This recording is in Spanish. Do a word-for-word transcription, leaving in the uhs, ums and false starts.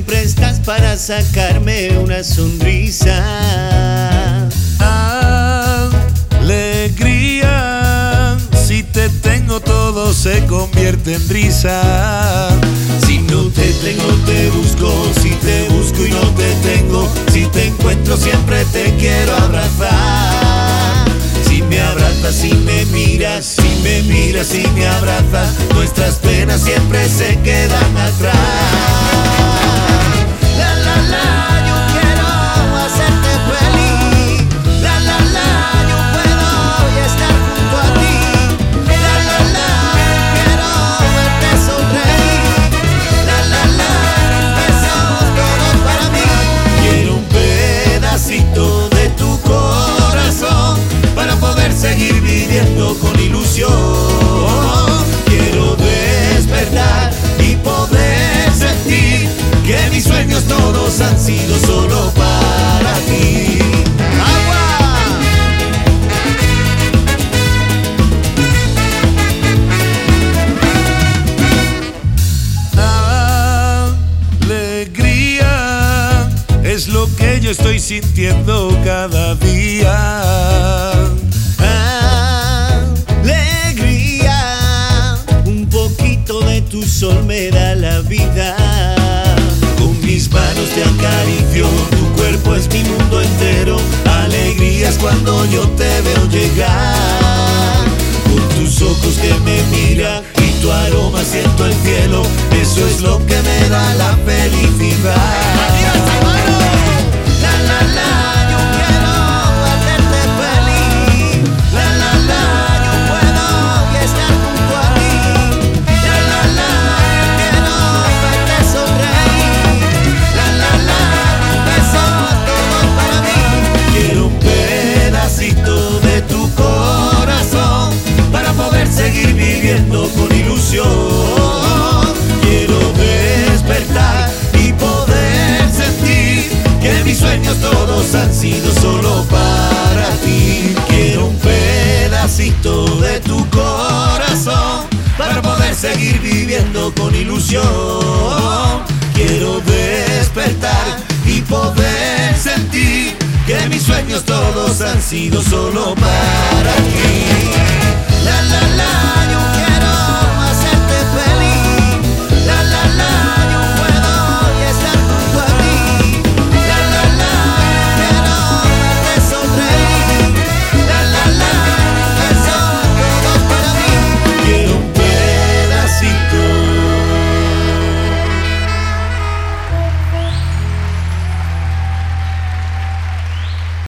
siempre estás para sacarme una sonrisa. Alegría, si te tengo todo se convierte en risa. Si no te tengo te busco, si te busco y no te tengo, si te encuentro siempre te quiero abrazar. Si me abrazas, si me miras, si me miras, si me abrazas, nuestras penas siempre se quedan atrás. La la la, yo quiero hacerte feliz. La la la, yo puedo estar junto a ti. La la la, quiero verte sonreír. La la la, besos todos para mí. Quiero un pedacito de tu corazón para poder seguir viviendo con ilusión. Quiero despertar y poder sentir que mis sueños todos han sido solo para ti. ¡Agua! Alegría es lo que yo estoy sintiendo cada día. Alegría, un poquito de tu sol me da la vida. Con mis manos te acaricio, tu cuerpo es mi mundo entero. Alegría es cuando yo te veo llegar. Con tus ojos que me miran y tu aroma siento el cielo. Eso es lo que me da la felicidad. La la la, yo quiero hacerte feliz. La la la, yo puedo estar junto a ti. La la la, quiero verte sonreír. La la la, besos todos para mí. Quiero un pedacito de tu corazón para poder seguir viviendo con ilusión. Quiero despertar y poder sentir que mis sueños todos han sido solo para ti. Quiero un pedacito de tu corazón para poder seguir viviendo con ilusión. Quiero despertar y poder sentir que mis sueños todos han sido solo para ti. La, la,